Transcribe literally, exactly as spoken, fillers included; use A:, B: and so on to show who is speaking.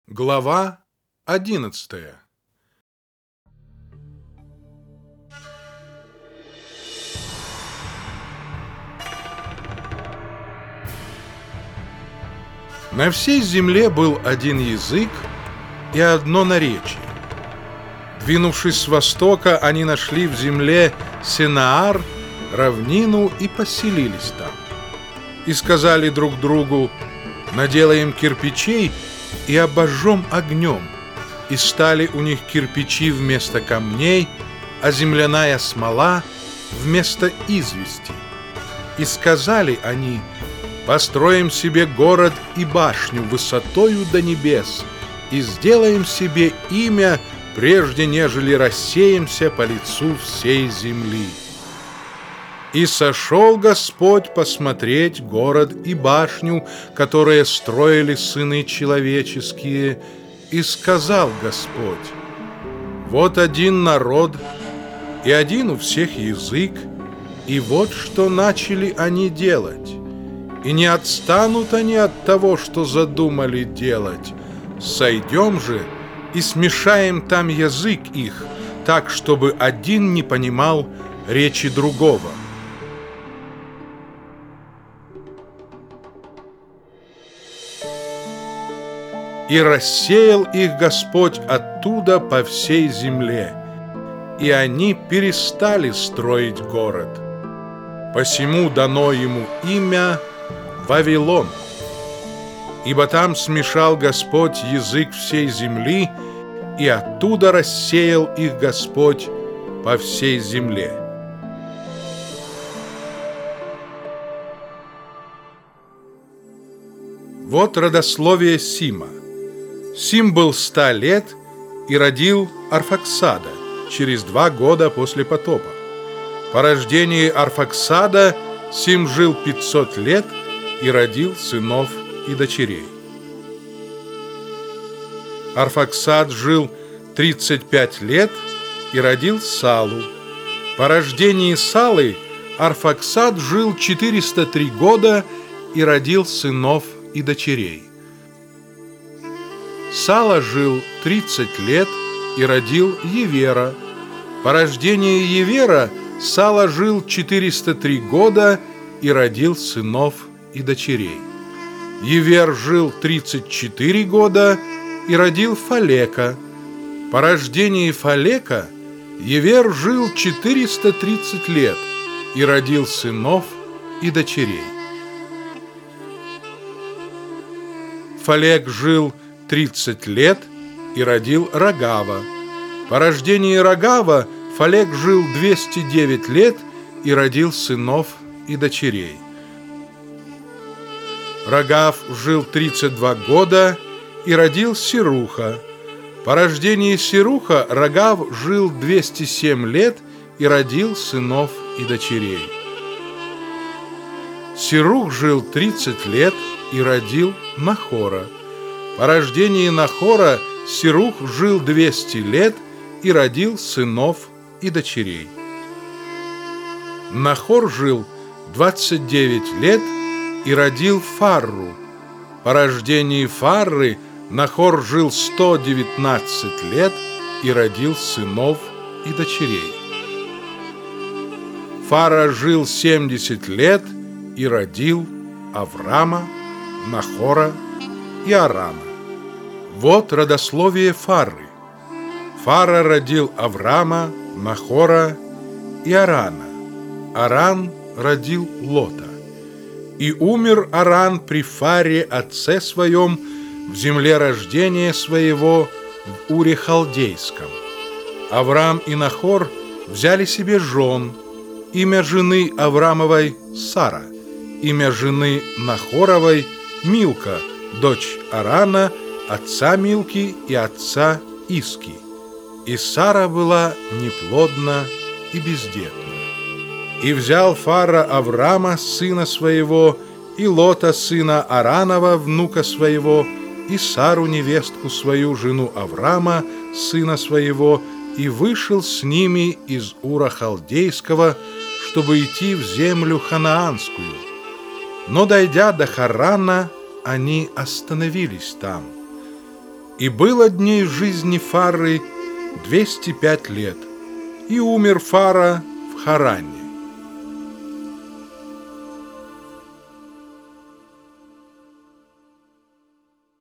A: Глава одиннадцатая. На всей земле был один язык и одно наречие. Двинувшись с востока, они нашли в земле Сенаар, равнину, и поселились там. И сказали друг другу: наделаем кирпичей и обожжем огнем. И стали у них кирпичи вместо камней, а земляная смола вместо извести. И сказали они: построим себе город и башню высотою до небес, и сделаем себе имя, прежде нежели рассеемся по лицу всей земли. И сошел Господь посмотреть город и башню, которые строили сыны человеческие, и сказал Господь: вот один народ, и один у всех язык, и вот что начали они делать. И не отстанут они от того, что задумали делать. Сойдем же и смешаем там язык их, так, чтобы один не понимал речи другого. И рассеял их Господь оттуда по всей земле, и они перестали строить город. Посему дано ему имя Вавилон, ибо там смешал Господь язык всей земли, и оттуда рассеял их Господь по всей земле. Вот родословие Сима. Сим был ста лет и родил Арфаксада через два года после потопа. По рождении Арфаксада Сим жил пятьсот лет и родил сынов и дочерей. Арфаксад жил тридцать пять лет и родил Салу. По рождении Салы Арфаксад жил четыреста три года и родил сынов и дочерей. Сала жил тридцать лет и родил Евера. По рождении Евера Сала жил четыреста три года и родил сынов и дочерей. Евер жил тридцать четыре года и родил Фалека. По рождении Фалека Евер жил четыреста тридцать лет и родил сынов и дочерей. Фалек жил тридцать лет и родил Рогава. По рождении Рогава Фалек жил двести девять лет и родил сынов и дочерей. Рогав жил тридцать два года и родил Серуха. По рождении Серуха Рогав жил двести семь лет и родил сынов и дочерей. Серух жил тридцать лет и родил Нахора. По рождении Нахора Серух жил двести лет и родил сынов и дочерей. Нахор жил двадцать девять лет и родил Фарру. По рождении Фарры Нахор жил сто девятнадцать лет и родил сынов и дочерей. Фара жил семьдесят лет и родил Аврама, Нахора и Арана. Вот родословие Фары. Фара родил Аврама, Нахора и Арана. Аран родил Лота. И умер Аран при Фаре, отце своем, в земле рождения своего, в Уре Халдейском. Аврам и Нахор взяли себе жен. Имя жены Аврамовой – Сара, имя жены Нахоровой – Милка, дочь Арана, отца Милки и отца Иски. И Сара была неплодна и бездетна. И взял Фара Аврама, сына своего, и Лота, сына Аранова, внука своего, и Сару, невестку свою, жену Аврама, сына своего, и вышел с ними из Ура Халдейского, чтобы идти в землю ханаанскую. Но, дойдя до Харана, они остановились там. И было дней жизни Фары двести пять лет, и умер Фара в Харане.